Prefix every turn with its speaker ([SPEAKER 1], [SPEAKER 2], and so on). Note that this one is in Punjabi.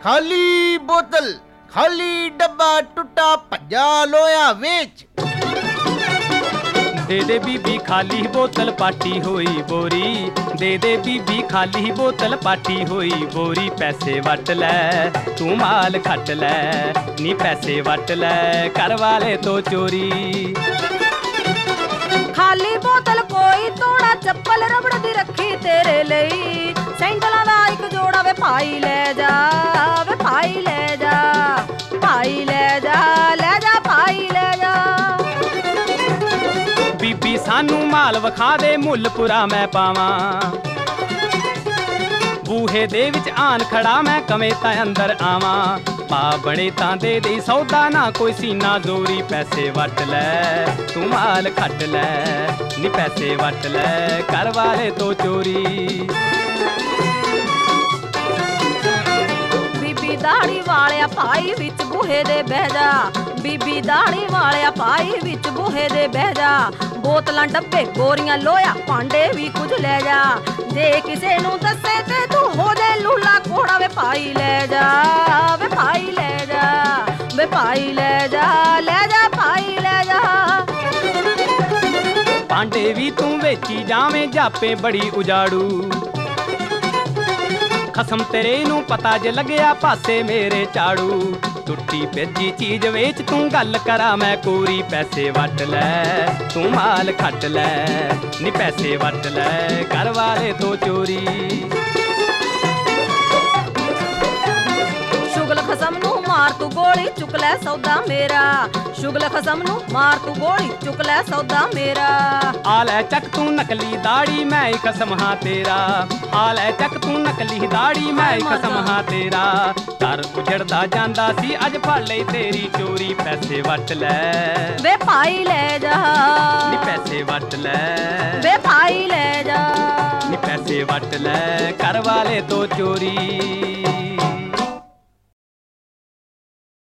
[SPEAKER 1] ਖਾਲੀ ਬੋਤਲ ਖਾਲੀ ਡੱਬਾ ਟੁੱਟਾ ਭੱਜਾ ਲੋਇਆ ਵੇਚ
[SPEAKER 2] ਦੇ ਦੇ ਬੀਬੀ ਖਾਲੀ ਬੋਤਲ ਪਾਟੀ ਹੋਈ ਬੋਰੀ ਦੇ ਦੇ ਬੀਬੀ ਖਾਲੀ ਬੋਤਲ ਪਾਟੀ ਹੋਈ ਬੋਰੀ ਪੈਸੇ ਵੱਟ ਲੈ ਤੂੰ ਮਾਲ ਖੱਟ ਲੈ ਨੀ ਪੈਸੇ ਵੱਟ ਲੈ ਘਰ ਵਾਲੇ ਤੋਂ ਚੋਰੀ
[SPEAKER 3] ਖਾਲੀ ਬੋਤਲ ਕੋਈ ਤੋੜਾ ਚੱਪਲ ਰਬੜ ਦੀ ਰੱਖੀ ਤੇਰੇ ਲਈ ਸੈਂਡਲਾਂ ਦਾ ਇੱਕ ਜੋੜਾ ਵੇ ਭਾਈ ਲੈ ਜਾ ਵੇ ਭਾਈ ਲੈ ਜਾ ਭਾਈ ਲੈ ਜਾ ਲੈ ਜਾ ਭਾਈ ਲੈ ਜਾ
[SPEAKER 2] ਬੀਬੀ ਸਾਨੂੰ ਮਾਲ ਵਿਖਾ ਦੇ ਮੁੱਲ ਪੁਰਾ ਮੈਂ ਪਾਵਾਂ ਬੂਹੇ ਦੇ ਵਿੱਚ ਆਣ ਖੜਾ ਮੈਂ ਕਵੇਂ ਤਾਂ ਅੰਦਰ ਆਵਾਂ ਪਾ ਬੜੇ ਤਾਂ ਦੇ ਦੇ ਸੌਦਾ ਨਾ ਕੋਈ ਸੀਨਾ ਜ਼ੋਰੀ ਪੈਸੇ ਵੱਟ ਲੈ ਤੂੰ ਮਾਲ ਖੱਟ ਲੈ ਨੀ ਪੈਸੇ ਵੱਟ ਲੈ ਘਰ ਵਾਲੇ ਤੋਂ ਚੋਰੀ
[SPEAKER 3] ਬੀਬੀ ਦਾੜੀ ਵਾਲਿਆ ਭਾਈ ਵਿੱਚ ਬੂਹੇ ਦੇ ਬਹਿ ਜਾ ਬੀਬੀ ਦਾੜੀ ਵਾਲਿਆ ਭਾਈ ਵਿੱਚ ਬੂਹੇ ਦੇ ਬਹਿ ਜਾ ਬੋਤਲਾਂ ਡੱਬੇ ਗੋਰੀਆਂ ਲੋਇਆ ਭਾਂਡੇ ਵੀ ਕੁਝ ਲੈ ਜਾ ਜੇ ਕਿਸੇ ਨੂੰ ਦੱਸੇ ਤੇ ਤੂੰ ਹੋ ਜਾਏ ਲੂਲਾ ਕੋੜਾ ਵੇ ਭਾਈ ਲੈ ਜਾ ਵੇ ਭਾਈ ਲੈ ਜਾ ਵੇ ਭਾਈ ਲੈ ਜਾ ਲੈ ਜਾ ਭਾਈ ਲੈ ਜਾ
[SPEAKER 2] ਭਾਂਡੇ ਵੀ ਤੂੰ ਵੇਚੀ ਜਾਵੇਂ ਜਾਪੇ ਬੜੀ ਉਜਾੜੂ ਖਸਮ ਤੇਰੇ ਨੂੰ ਪਤਾ ਜੇ ਲੱਗਿਆ ਪਾਸੇ ਮੇਰੇ ਝਾੜੂ ਟੁੱਟੀ ਭੱਜੀ ਚੀਜ਼ ਵੇਚ ਤੂੰ ਗੱਲ ਕਰਾਂ ਮੈਂ ਕੋਰੀ ਪੈਸੇ ਵੱਟ ਲੈ ਤੂੰ ਮਾਲ ਖੱਟ ਲੈ ਨੀ ਪੈਸੇ ਵੱਟ ਲੈ ਘਰ ਵਾਲੇ ਤੋਂ ਚੋਰੀ
[SPEAKER 3] ਸ਼ੁਗਲ ਖਸਮ ਨੂੰ ਮਾਰ ਤੂੰ ਗੋਲੀ ਚੁੱਕ ਲੈ ਸੌਦਾ ਮੇਰਾ ਸ਼ੁਗਲ ਖਸਮ ਨੂੰ ਮਾਰ ਤੂੰ ਗੋਲੀ ਚੁੱਕ ਲੈ ਸੌਦਾ ਮੇਰਾ
[SPEAKER 2] ਆ ਲੈ ਚੱਕ ਤੂੰ ਨਕਲੀ ਦਾੜੀ ਮੈਂ ਹੀ ਖਸਮ ਹਾਂ ਤੇਰਾ ਆ ਲੈ ਚੱਕ ਤੂੰ ਨਕਲੀ ਦਾੜੀ ਮੈਂ ਹੀ ਖਸਮ ਹਾਂ ਤੇਰਾ ਘਰ ਉਜੜਦਾ ਜਾਂਦਾ ਸੀ ਅੱਜ ਫੜ ਲਈ ਤੇਰੀ ਚੋਰੀ ਪੈਸੇ ਵੱਟ ਲੈ
[SPEAKER 3] ਵੇ ਭਾਈ ਲੈ ਜਾ
[SPEAKER 2] ਨੀ ਪੈਸੇ ਵੱਟ ਲੈ
[SPEAKER 3] ਵੇ ਭਾਈ ਲੈ ਜਾ
[SPEAKER 2] ਨੀ ਪੈਸੇ ਵੱਟ ਲੈ ਘਰ ਵਾਲੇ ਤੋਂ ਚੋਰੀ